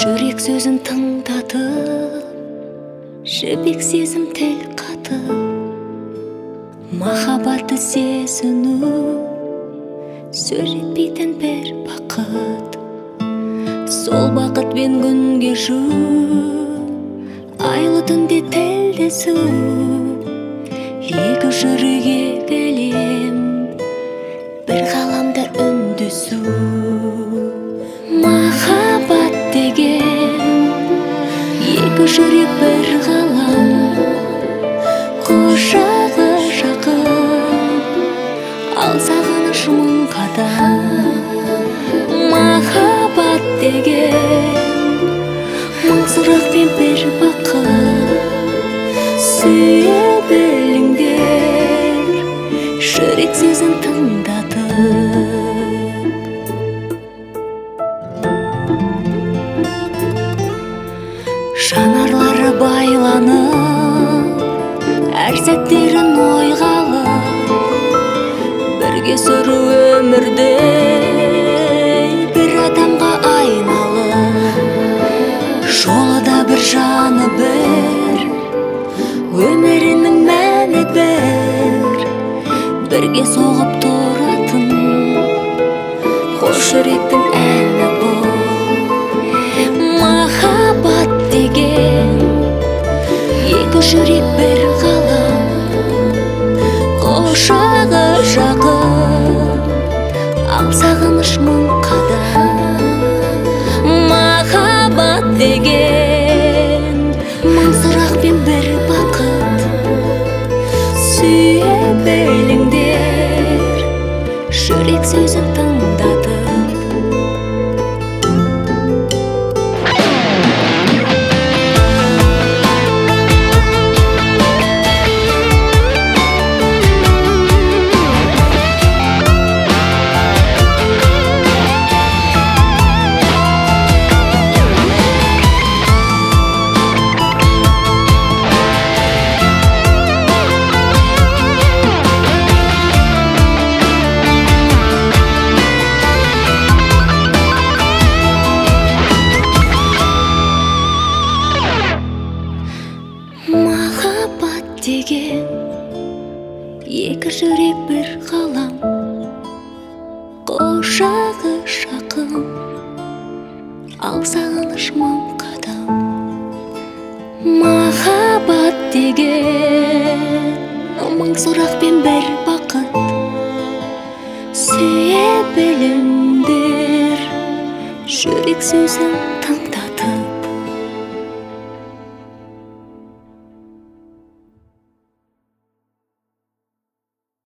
Жүрек сөзін тыңдатып, жібек сезім тіл қатып, махаббатты сезіну сөз жетпейтін бір бақыт. Сол бақытпен күн кешу, айлы түнде тілдесу, екі жүрек әлем, бір ғаламда үндесу. Махаббат деген екі жүрек бір ғалам, құшағы жақын, ал сағыныш мың қадам. Махаббат деген мың сұрақ пен бір бақыт. Сүйе біліңдер, жүрек сөзін тыңдатып. Жанарлары байланып, әр сәттерін ойға алып, бірге сүру өмірде бір адамға айналып. Жолы да бір, жаны бір, өмірінің мәні бір, бірге соғып тұратын қос жүректің әні бұл. Махаббат деген екі жүрек бір ғалам, құшағы жақын, ал сағыныш мың қадам. Махаббат деген мың сұрақ пен бір бақыт. Сүйе біліңдер, жүрек сөзін тыңдатып. Махаббат деген екі жүрек бір ғалам, құшағы жақын, ал сағыныш мың қадам. Махаббат деген мың сұрақ пен бір бақыт. Сүйе біліңдер, жүрек сөзін тыңдатып.